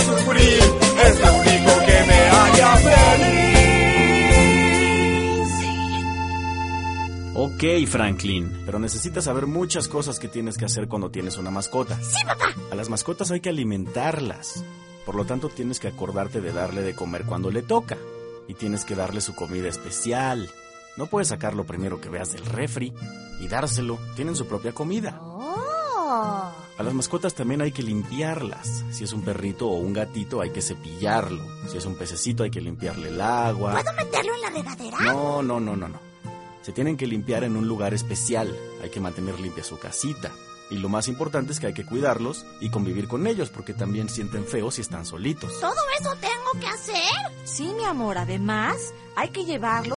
sufrir, es lo único que me haría feliz. Ok, Franklin, pero necesitas saber muchas cosas que tienes que hacer cuando tienes una mascota. Sí, papá. A las mascotas hay que alimentarlas. Por lo tanto, tienes que acordarte de darle de comer cuando le toca. Y tienes que darle su comida especial. No puedes sacar lo primero que veas del refri y dárselo. Tienen su propia comida. Oh. A las mascotas también hay que limpiarlas. Si es un perrito o un gatito, hay que cepillarlo. Si es un pececito, hay que limpiarle el agua. ¿Puedo meterlo en la regadera? No. Se tienen que limpiar en un lugar especial. Hay que mantener limpia su casita. Y lo más importante es que hay que cuidarlos y convivir con ellos, porque también sienten feo si están solitos. ¿Todo eso tengo que hacer? Sí, mi amor, además hay que llevarlo